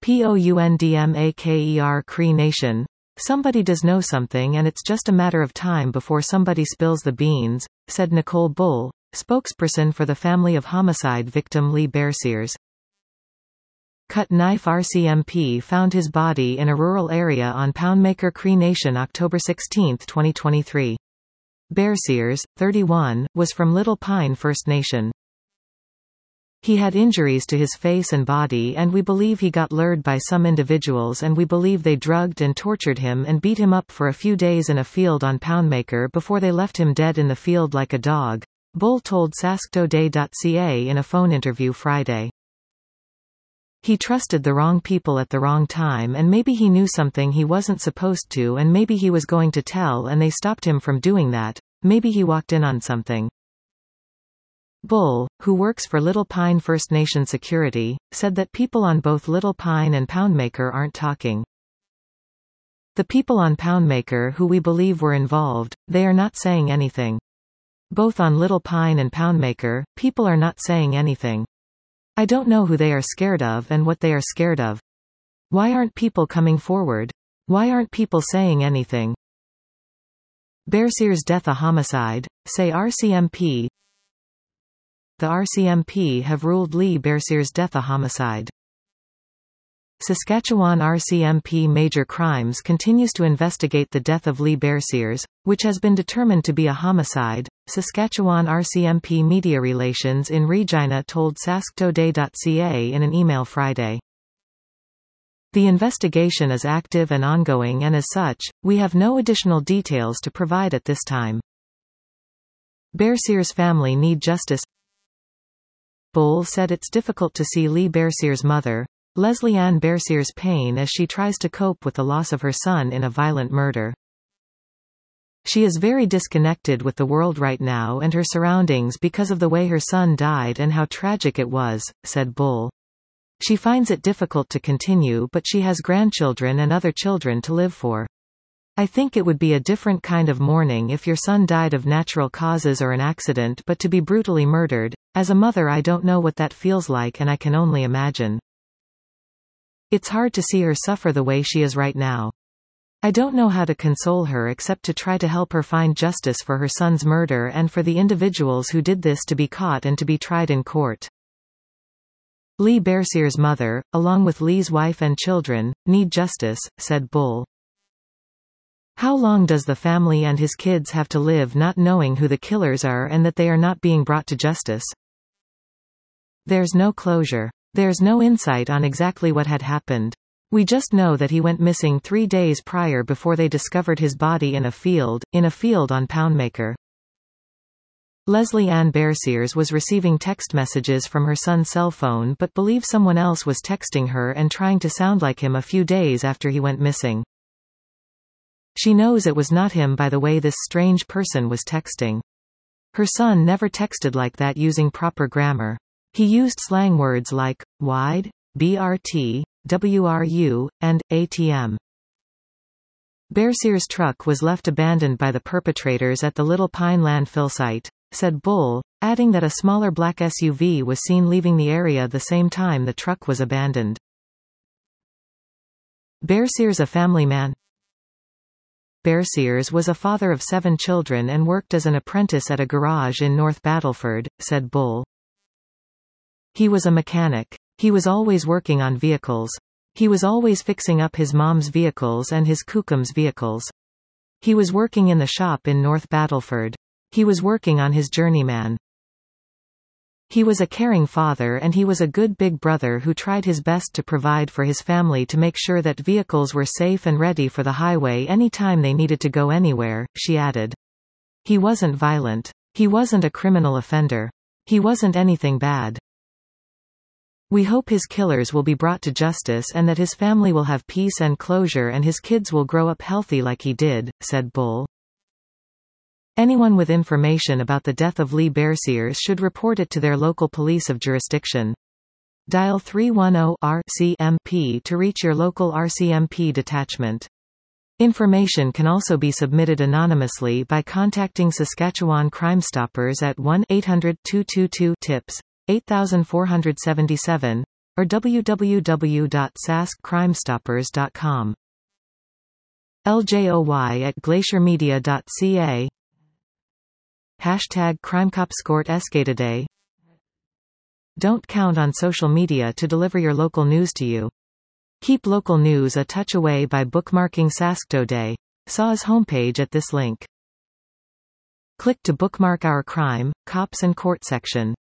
POUNDMAKER Cree Nation. Somebody does know something and it's just a matter of time before somebody spills the beans, said Nicole Bull, spokesperson for the family of homicide victim Lee Bearsears. Cut knife RCMP found his body in a rural area on Poundmaker Cree Nation October 16, 2023. Bearsears, 31, was from Little Pine First Nation. He had injuries to his face and body and we believe he got lured by some individuals and we believe they drugged and tortured him and beat him up for a few days in a field on Poundmaker before they left him dead in the field like a dog, Bull told sasktoday.ca in a phone interview Friday. He trusted the wrong people at the wrong time and maybe he knew something he wasn't supposed to and maybe he was going to tell and they stopped him from doing that, maybe he walked in on something. Bull, who works for Little Pine First Nation Security, said that people on both Little Pine and Poundmaker aren't talking. The people on Poundmaker who we believe were involved, they are not saying anything. Both on Little Pine and Poundmaker, people are not saying anything. I don't know who they are scared of and what they are scared of. Why aren't people coming forward? Why aren't people saying anything? Bearsears' death a homicide, say RCMP. The RCMP have ruled Lee Bearsears' death a homicide. Saskatchewan RCMP Major Crimes continues to investigate the death of Lee Bearsears, which has been determined to be a homicide, Saskatchewan RCMP Media Relations in Regina told sasktoday.ca in an email Friday. The investigation is active and ongoing and as such, we have no additional details to provide at this time. Bearsears' family need justice. Bull said it's difficult to see Lee Bearsears' mother, Leslie Ann Bearsears' pain as she tries to cope with the loss of her son in a violent murder. She is very disconnected with the world right now and her surroundings because of the way her son died and how tragic it was, said Bull. She finds it difficult to continue but she has grandchildren and other children to live for. I think it would be a different kind of mourning if your son died of natural causes or an accident but to be brutally murdered, as a mother I don't know what that feels like and I can only imagine. It's hard to see her suffer the way she is right now. I don't know how to console her except to try to help her find justice for her son's murder and for the individuals who did this to be caught and to be tried in court. Lee Bearsears' mother, along with Lee's wife and children, need justice, said Bull. How long does the family and his kids have to live not knowing who the killers are and that they are not being brought to justice? There's no closure. There's no insight on exactly what had happened. We just know that he went missing 3 days prior before they discovered his body in a field on Poundmaker. Leslie Ann Bearsears was receiving text messages from her son's cell phone but believed someone else was texting her and trying to sound like him a few days after he went missing. She knows it was not him by the way this strange person was texting. Her son never texted like that using proper grammar. He used slang words like, wide, BRT, WRU, and ATM. Bearsears' truck was left abandoned by the perpetrators at the Little Pine landfill site, said Bull, adding that a smaller black SUV was seen leaving the area the same time the truck was abandoned. Bearsears a family man. Bearsears was a father of 7 children and worked as an apprentice at a garage in North Battleford, said Bull. He was a mechanic. He was always working on vehicles. He was always fixing up his mom's vehicles and his Cookum's vehicles. He was working in the shop in North Battleford. He was working on his journeyman. He was a caring father and he was a good big brother who tried his best to provide for his family to make sure that vehicles were safe and ready for the highway any time they needed to go anywhere, she added. He wasn't violent. He wasn't a criminal offender. He wasn't anything bad. We hope his killers will be brought to justice and that his family will have peace and closure and his kids will grow up healthy like he did, said Bull. Anyone with information about the death of Lee Bearsears should report it to their local police of jurisdiction. Dial 310-RCMP to reach your local RCMP detachment. Information can also be submitted anonymously by contacting Saskatchewan Crime Stoppers at 1-800-222-TIPS, 8477, or www.saskcrimestoppers.com. LJOY@glaciermedia.ca #CrimecopScourt Don't count on social media to deliver your local news to you. Keep local news a touch away by bookmarking Sask Today. SA's homepage at this link. Click to bookmark our crime, cops and court section.